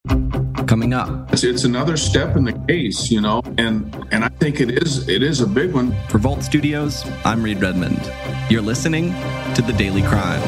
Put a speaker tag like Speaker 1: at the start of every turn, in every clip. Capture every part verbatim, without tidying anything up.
Speaker 1: Coming up.
Speaker 2: It's, it's another step in the case, you know, and, and I think it is it is a big one.
Speaker 1: For Vault Studios, I'm Reed Redmond. You're listening to The Daily Crime.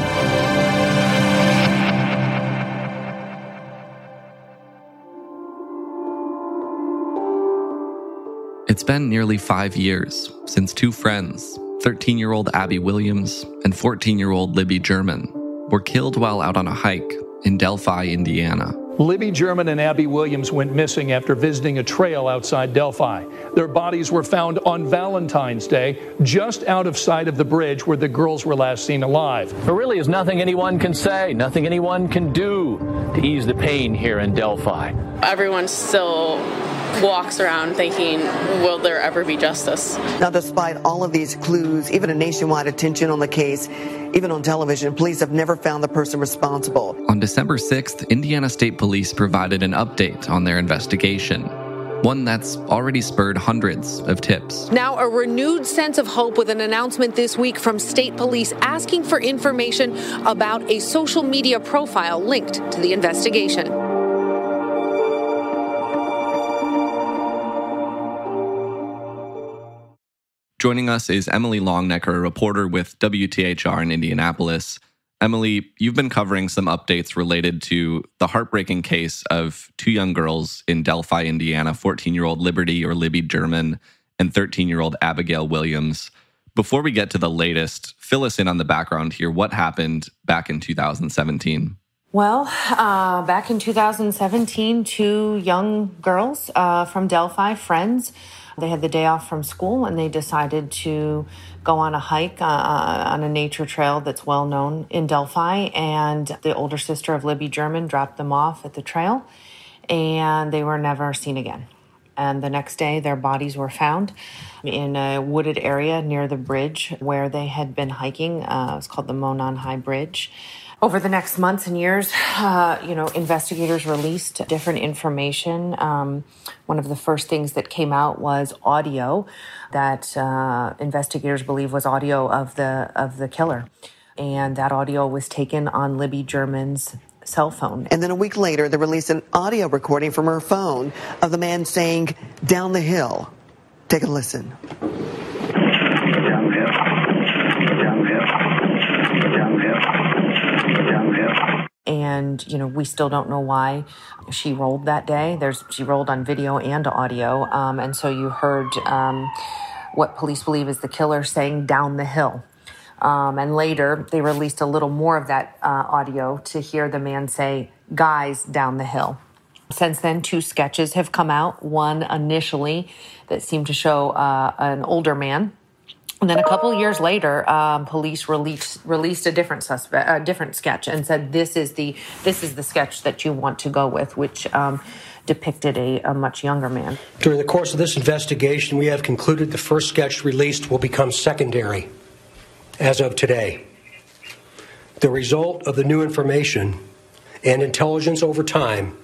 Speaker 1: It's been nearly five years since two friends, thirteen-year-old Abby Williams and fourteen-year-old Libby German, were killed while out on a hike in Delphi, Indiana.
Speaker 3: Libby German and Abby Williams went missing after visiting a trail outside Delphi. Their bodies were found on Valentine's Day, just out of sight of the bridge where the girls were last seen alive.
Speaker 4: There really is nothing anyone can say, nothing anyone can do to ease the pain here in Delphi.
Speaker 5: Everyone still walks around thinking, will there ever be justice?
Speaker 6: Now, despite all of these clues, even a nationwide attention on the case, even on television, police have never found the person responsible.
Speaker 1: On December sixth, Indiana State Police provided an update on their investigation, one that's already spurred hundreds of tips.
Speaker 7: Now, a renewed sense of hope with an announcement this week from state police asking for information about a social media profile linked to the investigation.
Speaker 1: Joining us is Emily Longnecker, a reporter with W T H R in Indianapolis. Emily, you've been covering some updates related to the heartbreaking case of two young girls in Delphi, Indiana, fourteen-year-old Liberty or Libby German and thirteen-year-old Abigail Williams. Before we get to the latest, fill us in on the background here. What happened back in two thousand seventeen?
Speaker 8: Well, uh, back in two thousand seventeen, two young girls uh, from Delphi, friends, they had the day off from school and they decided to go on a hike uh, on a nature trail that's well known in Delphi. And the older sister of Libby German dropped them off at the trail and they were never seen again. And the next day, their bodies were found in a wooded area near the bridge where they had been hiking. Uh, it was called the Monon High Bridge. Over the next months and years, uh, you know, investigators released different information. Um, one of the first things that came out was audio that uh, investigators believe was audio of the of the killer, and that audio was taken on Libby German's cell phone.
Speaker 6: And then a week later, they released an audio recording from her phone of the man saying, "Down the hill." Take a listen.
Speaker 8: And, you know, we still don't know why she rolled that day. There's she rolled on video and audio. Um, and so you heard um, what police believe is the killer saying down the hill. Um, and later they released a little more of that uh, audio to hear the man say, "Guys, down the hill." Since then, two sketches have come out. One initially that seemed to show uh, an older man. And then a couple of years later, um, police released released a different suspect, a different sketch, and said this is the this is the sketch that you want to go with, which um, depicted a, a much younger man.
Speaker 9: During the course of this investigation, we have concluded the first sketch released will become secondary as of today. The result of the new information and intelligence over time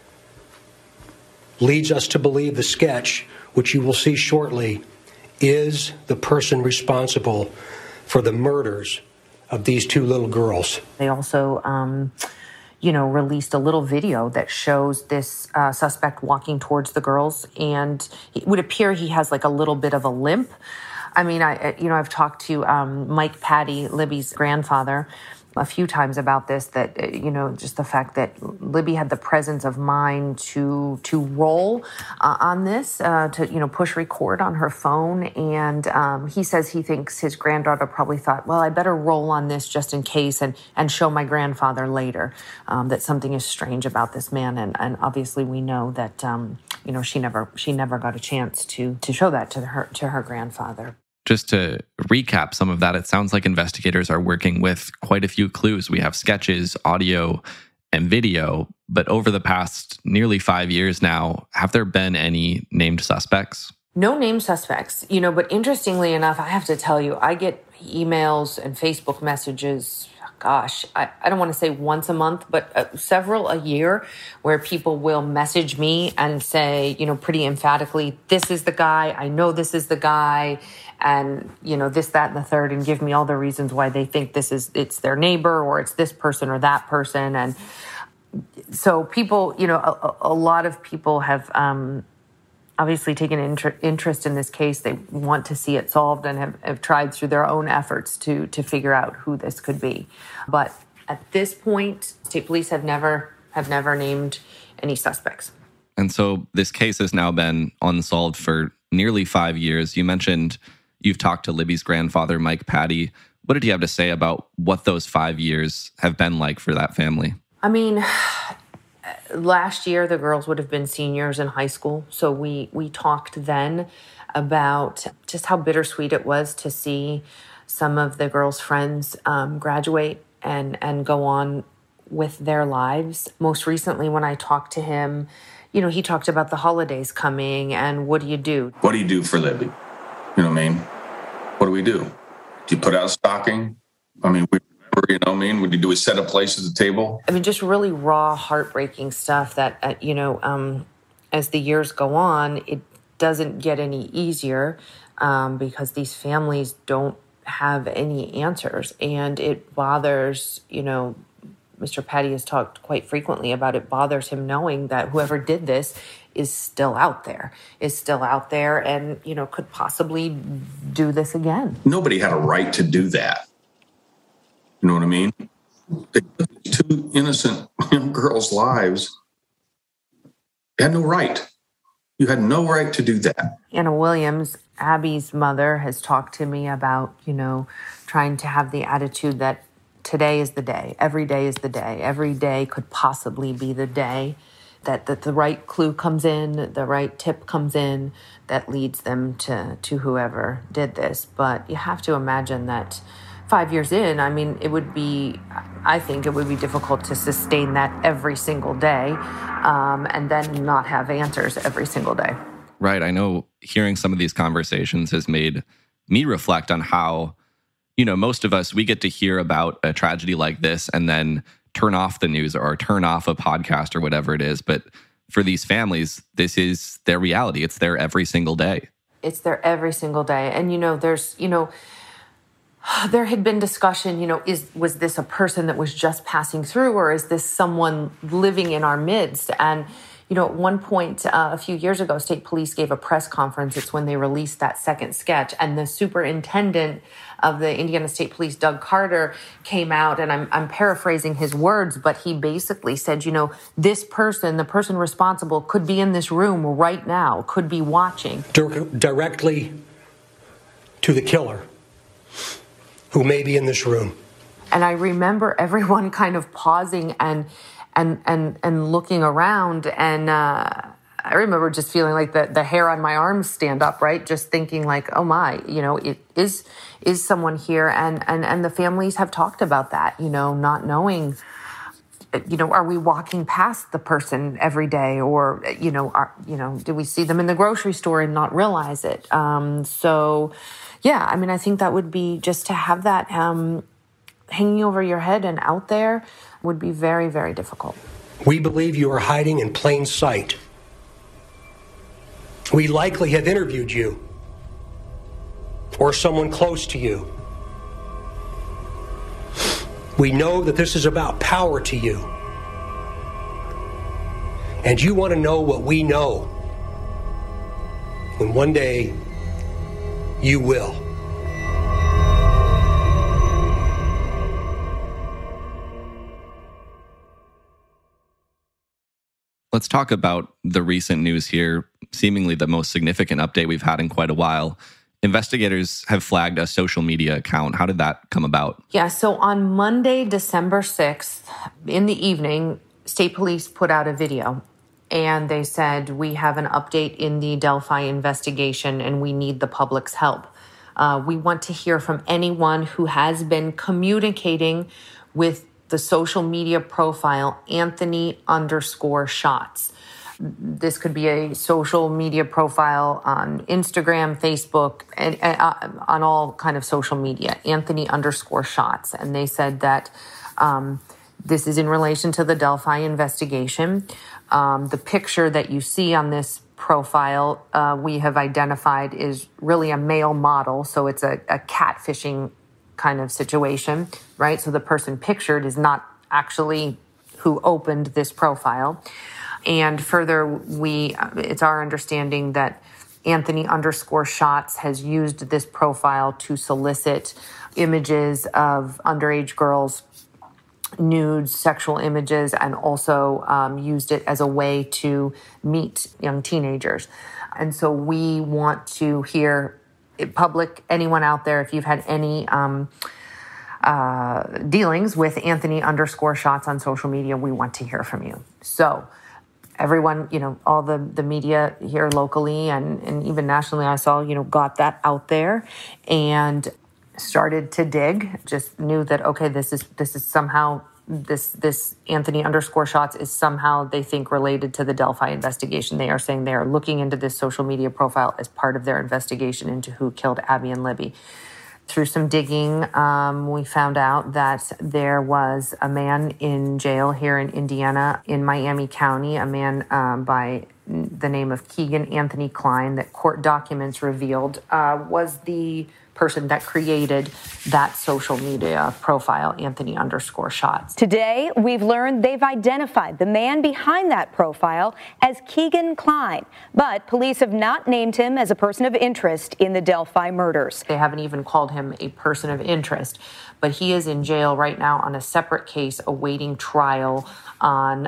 Speaker 9: leads us to believe the sketch, which you will see shortly, is the person responsible for the murders of these two little girls.
Speaker 8: They also, um, you know, released a little video that shows this uh, suspect walking towards the girls, and it would appear he has like a little bit of a limp. I mean, I, you know, I've talked to um, Mike Patty, Libby's grandfather, a few times about this, that, you know, just the fact that Libby had the presence of mind to to roll uh, on this, uh, to, you know, push record on her phone. And um, he says he thinks his granddaughter probably thought, well, I better roll on this just in case and, and show my grandfather later um, that something is strange about this man. And, and obviously we know that, um, you know, she never she never got a chance to to show that to her to her grandfather.
Speaker 1: Just to recap some of that, it sounds like investigators are working with quite a few clues. We have sketches, audio, and video. But over the past nearly five years now, have there been any named suspects?
Speaker 8: No named suspects, you know, but interestingly enough, I have to tell you, I get emails and Facebook messages, gosh, I, I don't want to say once a month, but uh, several a year, where people will message me and say, you know, pretty emphatically, this is the guy, I know this is the guy, and, you know, this, that, and the third, and give me all the reasons why they think this is, it's their neighbor, or it's this person or that person. And so people, you know, a, a lot of people have um, obviously taken inter- interest in this case. They want to see it solved and have, have tried through their own efforts to to figure out who this could be. But at this point, state police have never have never named any suspects.
Speaker 1: And so this case has now been unsolved for nearly five years. You mentioned you've talked to Libby's grandfather, Mike Patty. What did he have to say about what those five years have been like for that family?
Speaker 8: I mean, last year the girls would have been seniors in high school. So we, we talked then about just how bittersweet it was to see some of the girls' friends um, graduate and, and go on with their lives. Most recently, when I talked to him, you know, he talked about the holidays coming and what do you do?
Speaker 2: What do you do for Libby? You know what I mean? What do we do? Do you put out a stocking? I mean, we remember, you know what I mean? What do you do? We set a place at the table?
Speaker 8: I mean, just really raw, heartbreaking stuff that, uh, you know, um, as the years go on, it doesn't get any easier um, because these families don't have any answers. And it bothers, you know, Mister Patty has talked quite frequently about it bothers him knowing that whoever did this is still out there, is still out there and, you know, could possibly do this again.
Speaker 2: Nobody had a right to do that. You know what I mean? They took two innocent young girls' lives. You had no right. You had no right to do that.
Speaker 8: Anna Williams, Abby's mother, has talked to me about, you know, trying to have the attitude that today is the day. Every day is the day. Every day could possibly be the day that, that the right clue comes in, the right tip comes in that leads them to, to whoever did this. But you have to imagine that five years in, I mean, it would be, I think it would be difficult to sustain that every single day um, and then not have answers every single day.
Speaker 1: Right. I know hearing some of these conversations has made me reflect on how, you know, most of us, we get to hear about a tragedy like this and then turn off the news or turn off a podcast or whatever it is. But for these families, this is their reality. It's their every single day.
Speaker 8: It's their every single day. And, you know, there's, you know, there had been discussion, you know, is was this a person that was just passing through or is this someone living in our midst? And, you know, at one point uh, a few years ago, state police gave a press conference. It's when they released that second sketch. And the superintendent of the Indiana State Police, Doug Carter, came out, and I'm, I'm paraphrasing his words, but he basically said, you know, this person, the person responsible, could be in this room right now, could be watching.
Speaker 9: Directly to the killer, who may be in this room.
Speaker 8: And I remember everyone kind of pausing and and and and looking around, and uh, I remember just feeling like the, the hair on my arms stand up, right? Just thinking like, oh my, you know, it is is someone here, and and and the families have talked about that, you know, not knowing, you know, are we walking past the person every day, or you know, are you know, do we see them in the grocery store and not realize it? Um, so, yeah, I mean, I think that would be just to have that um, hanging over your head and out there would be very, very difficult.
Speaker 9: We believe you are hiding in plain sight. We likely have interviewed you or someone close to you. We know that this is about power to you. And you want to know what we know. And one day, you will.
Speaker 1: Let's talk about the recent news here, seemingly the most significant update we've had in quite a while. Investigators have flagged a social media account. How did that come about?
Speaker 8: Yeah, so on Monday, December sixth, in the evening, state police put out a video. And they said, we have an update in the Delphi investigation and we need the public's help. Uh, we want to hear from anyone who has been communicating with the social media profile Anthony underscore shots. This could be a social media profile on Instagram, Facebook, and, and uh, on all kind of social media, Anthony underscore shots. And they said that um, this is in relation to the Delphi investigation. Um, the picture that you see on this profile, uh, we have identified is really a male model. So it's a, a catfishing kind of situation, right? So the person pictured is not actually who opened this profile. And further, we it's our understanding that Anthony underscore Shots has used this profile to solicit images of underage girls, nudes, sexual images, and also um, used it as a way to meet young teenagers. And so we want to hear public, anyone out there, if you've had any um, uh, dealings with Anthony underscore Shots on social media, we want to hear from you. So everyone, you know, all the, the media here locally and, and even nationally, I saw, you know, got that out there and started to dig, just knew that, okay, this is this is somehow, this this Anthony underscore Shots is somehow, they think, related to the Delphi investigation. They are saying they are looking into this social media profile as part of their investigation into who killed Abby and Libby. Through some digging, um, we found out that there was a man in jail here in Indiana, in Miami County, a man um, by the name of Keegan Anthony Klein, that court documents revealed uh, was the person that created that social media profile, Anthony underscore Shots.
Speaker 10: Today, we've learned they've identified the man behind that profile as Keegan Klein, but police have not named him as a person of interest in the Delphi murders.
Speaker 8: They haven't even called him a person of interest, but he is in jail right now on a separate case awaiting trial on,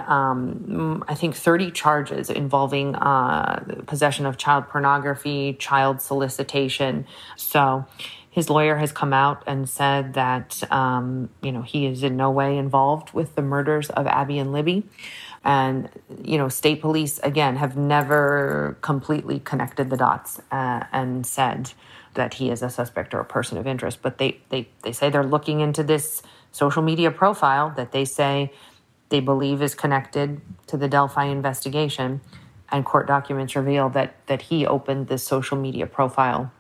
Speaker 8: um, I think, thirty charges involving uh, possession of child pornography, child solicitation. So his lawyer has come out and said that, um, you know, he is in no way involved with the murders of Abby and Libby. And, you know, state police, again, have never completely connected the dots uh, and said that he is a suspect or a person of interest. But they, they, they say they're looking into this social media profile that they say they believe is connected to the Delphi investigation. And court documents reveal that that he opened this social media profile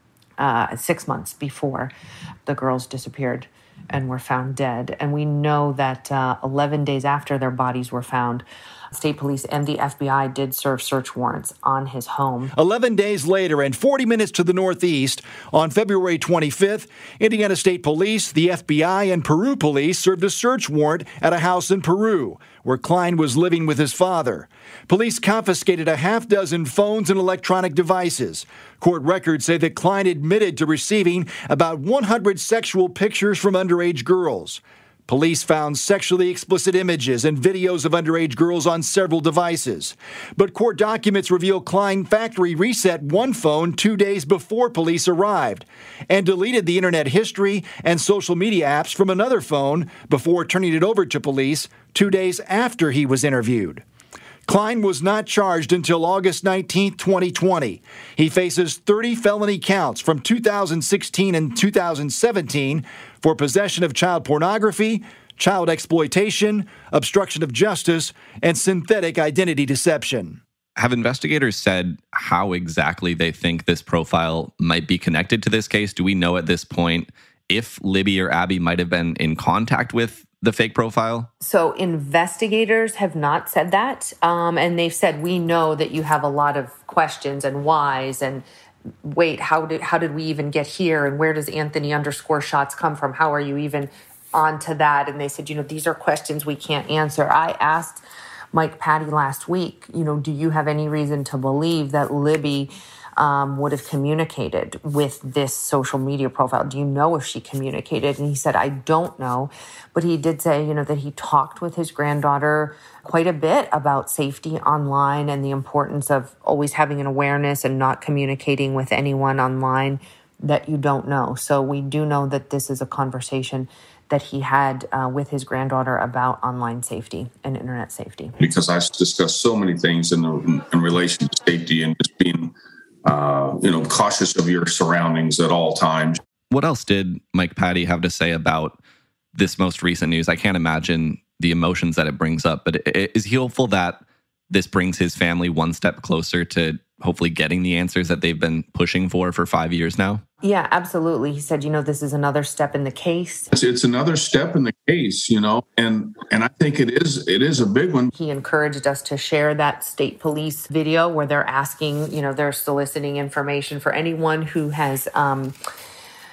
Speaker 8: uh, six months before the girls disappeared and were found dead. And we know that uh, eleven days after their bodies were found, state police and the F B I did serve search warrants on his home.
Speaker 11: eleven days later and forty minutes to the northeast, on February twenty-fifth, Indiana State Police, the F B I, and Peru Police served a search warrant at a house in Peru, where Klein was living with his father. Police confiscated a half dozen phones and electronic devices. Court records say that Klein admitted to receiving about one hundred sexual pictures from underage girls. Police found sexually explicit images and videos of underage girls on several devices. But court documents reveal Klein factory reset one phone two days before police arrived and deleted the internet history and social media apps from another phone before turning it over to police two days after he was interviewed. Klein was not charged until August nineteenth, twenty twenty. He faces thirty felony counts from two thousand sixteen and two thousand seventeen for possession of child pornography, child exploitation, obstruction of justice, and synthetic identity deception.
Speaker 1: Have investigators said how exactly they think this profile might be connected to this case? Do we know at this point if Libby or Abby might have been in contact with the fake profile?
Speaker 8: So investigators have not said that. Um, and they've said, we know that you have a lot of questions and whys and wait, how did how did we even get here? And where does Anthony underscore Shots come from? How are you even onto that? And they said, you know, these are questions we can't answer. I asked Mike Patty last week, you know, do you have any reason to believe that Libby Um, would have communicated with this social media profile? Do you know if she communicated? And he said, I don't know. But he did say, you know, that he talked with his granddaughter quite a bit about safety online and the importance of always having an awareness and not communicating with anyone online that you don't know. So we do know that this is a conversation that he had uh, with his granddaughter about online safety and internet safety.
Speaker 2: Because I discussed so many things in, the, in relation to safety and just being Uh, you know, cautious of your surroundings at all times.
Speaker 1: What else did Mike Patty have to say about this most recent news? I can't imagine the emotions that it brings up, but is he hopeful that this brings his family one step closer to hopefully getting the answers that they've been pushing for for five years now?
Speaker 8: Yeah, absolutely. He said, you know, this is another step in the case.
Speaker 2: It's, it's another step in the case, you know, and and I think it is it is a big one.
Speaker 8: He encouraged us to share that state police video where they're asking, you know, they're soliciting information for anyone who has um,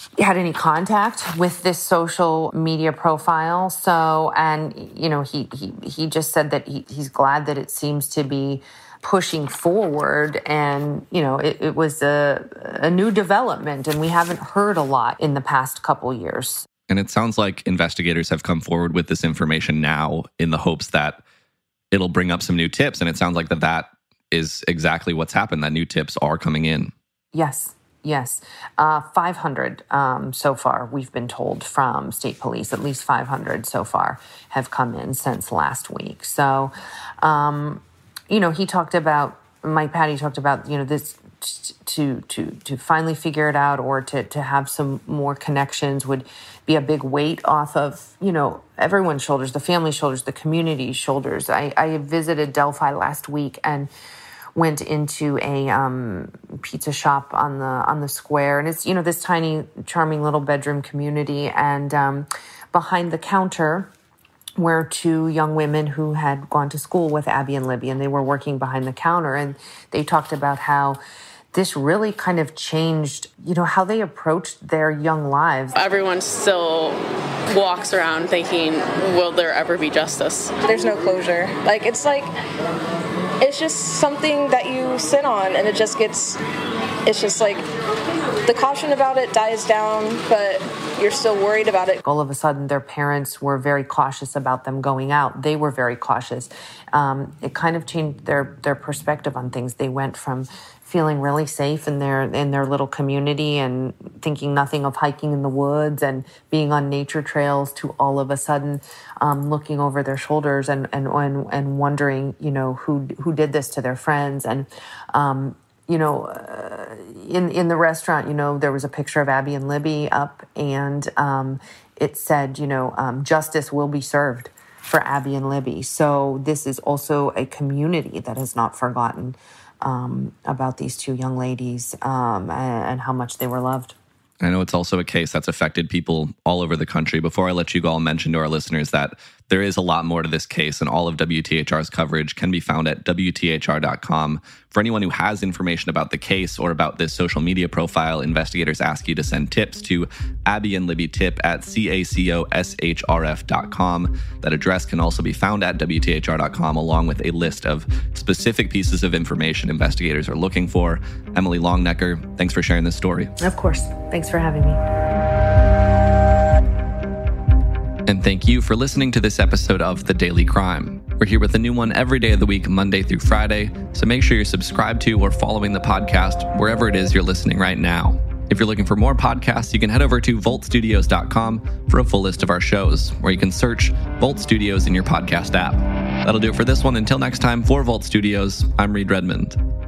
Speaker 8: had any contact with this social media profile. So, and, you know, he he, he just said that he, he's glad that it seems to be pushing forward. And, you know, it, it was a, a new development, and we haven't heard a lot in the past couple years.
Speaker 1: And it sounds like investigators have come forward with this information now in the hopes that it'll bring up some new tips. And it sounds like that that is exactly what's happened, that new tips are coming in.
Speaker 8: Yes, yes. Uh, five hundred um, so far, we've been told from state police, at least five hundred so far have come in since last week. So, um, you know, he talked about, Mike Patty talked about, you know, this to to to finally figure it out, or to to have some more connections would be a big weight off of, you know, everyone's shoulders, the family's shoulders, the community's shoulders. I, I visited Delphi last week and went into a um, pizza shop on the on the square, and it's, you know, this tiny, charming little bedroom community, and um, behind the counter were two young women who had gone to school with Abby and Libby, and they were working behind the counter, and they talked about how this really kind of changed, you know, how they approached their young lives.
Speaker 5: Everyone still walks around thinking, will there ever be justice?
Speaker 12: There's no closure. Like, it's like, it's just something that you sit on, and it just gets, it's just like, the caution about it dies down, but you're still worried about it.
Speaker 8: All of a sudden, their parents were very cautious about them going out. They were very cautious. Um, it kind of changed their, their perspective on things. They went from feeling really safe in their in their little community and thinking nothing of hiking in the woods and being on nature trails, to all of a sudden um, looking over their shoulders and and and, and wondering, you know, who who did this to their friends. And um, you know, uh, in in the restaurant, you know, there was a picture of Abby and Libby up, and um, it said, you know, um, justice will be served for Abby and Libby. So this is also a community that has not forgotten Um, about these two young ladies um, and, and how much they were loved.
Speaker 1: I know it's also a case that's affected people all over the country. Before I let you go, I'll mention to our listeners that there is a lot more to this case, and all of W T H R's coverage can be found at W T H R dot com. For anyone who has information about the case or about this social media profile, investigators ask you to send tips to Abby and Libby Tip at C A C O S H R F dot com. That address can also be found at W T H R dot com, along with a list of specific pieces of information investigators are looking for. Emily Longnecker, thanks for sharing this story.
Speaker 8: Of course. Thanks for having me.
Speaker 1: And thank you for listening to this episode of The Daily Crime. We're here with a new one every day of the week, Monday through Friday, so make sure you're subscribed to or following the podcast wherever it is you're listening right now. If you're looking for more podcasts, you can head over to volt studios dot com for a full list of our shows, where you can search Volt Studios in your podcast app. That'll do it for this one. Until next time, for Volt Studios, I'm Reed Redmond.